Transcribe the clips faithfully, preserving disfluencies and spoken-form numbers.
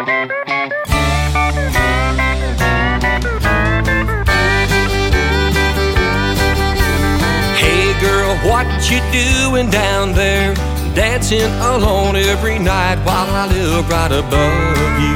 Hey girl, what you doing down there? Dancing alone every night while I live right above you.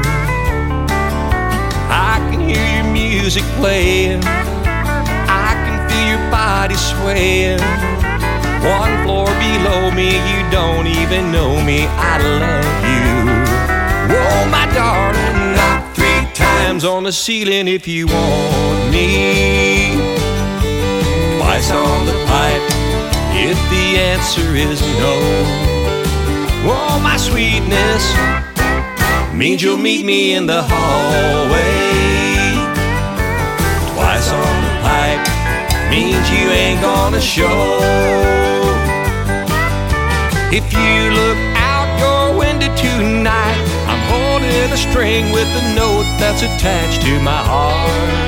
I can hear your music playing, I can feel your body swaying. One floor below me, you don't even know me, I love you. Whoa, my darling, knock three times on the ceiling if you want me. Twice on the pipe if the answer is no. Oh, my sweetness means you'll meet me in the hallway. Twice on the pipe means you ain't gonna show. If you look out your window tonight, I'm holding a string with a note that's attached to my heart.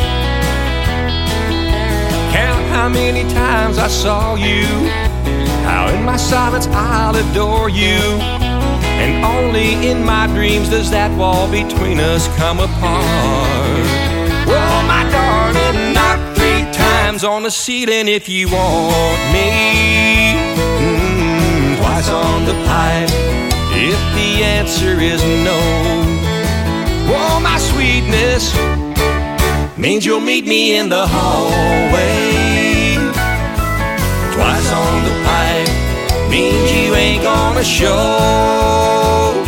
Count how many times I saw you, how in my silence I'll adore you, and only in my dreams does that wall between us come apart. Oh, my darling, knock three times on the ceiling if you want me. Mm, twice on the pipe if the answer is no. Oh, my sweetness means you'll meet me in the hallway. Twice on the pipe means you ain't gonna show.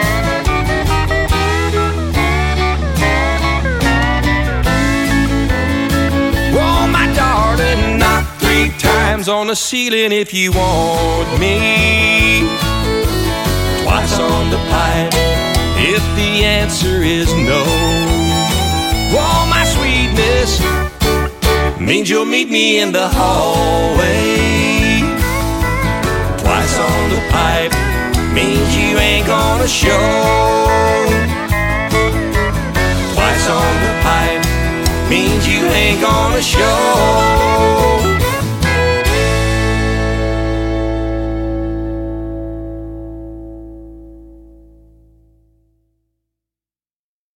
Oh, my darling, knock three times on the ceiling if you want me. Twice on the pipe if the answer is no. Oh, my sweetness means you'll meet me in the hallway. Twice on the pipe means you ain't gonna show.